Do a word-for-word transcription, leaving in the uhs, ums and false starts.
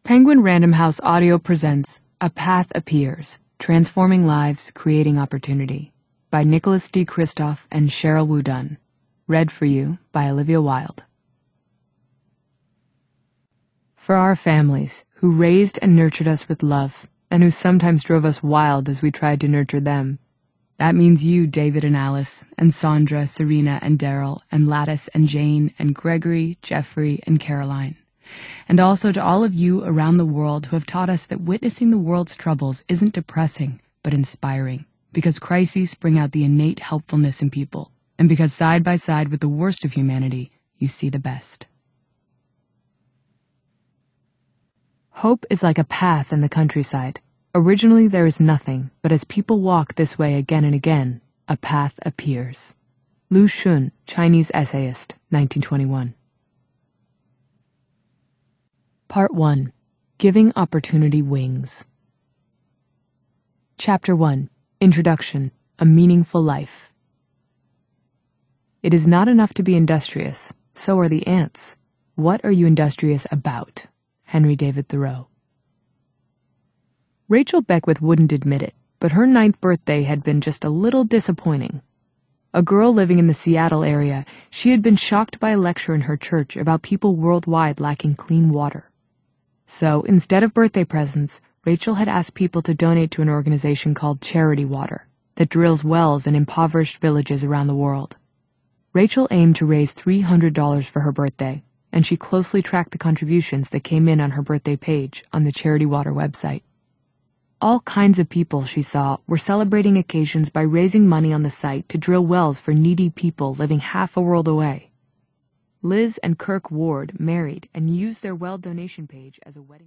Penguin Random House Audio presents A Path Appears, Transforming Lives, Creating Opportunity by Nicholas D. Kristof and Cheryl Wu Dunn. Read for you by Olivia Wilde. For our families, who raised and nurtured us with love, and who sometimes drove us wild as we tried to nurture them. That means you, David and Alice, and Sandra, Serena, and Daryl, and Lattice, and Jane, and Gregory, Jeffrey, and Caroline. And also to all of you around the world who have taught us that witnessing the world's troubles isn't depressing, but inspiring, because crises bring out the innate helpfulness in people, and because side by side with the worst of humanity, you see the best. Hope is like a path in the countryside. Originally there is nothing, but as people walk this way again and again, a path appears. Lu Xun, Chinese essayist, nineteen twenty-one. Part one. Giving Opportunity Wings. Chapter one. Introduction. A Meaningful Life. It is not enough to be industrious. So are the ants. What are you industrious about? Henry David Thoreau. Rachel Beckwith wouldn't admit it, but her ninth birthday had been just a little disappointing. A girl living in the Seattle area, she had been shocked by a lecture in her church about people worldwide lacking clean water. So, instead of birthday presents, Rachel had asked people to donate to an organization called Charity Water that drills wells in impoverished villages around the world. Rachel aimed to raise three hundred dollars for her birthday, and she closely tracked the contributions that came in on her birthday page on the Charity Water website. All kinds of people, she saw, were celebrating occasions by raising money on the site to drill wells for needy people living half a world away. Liz and Kirk Ward married and used their well donation page as a wedding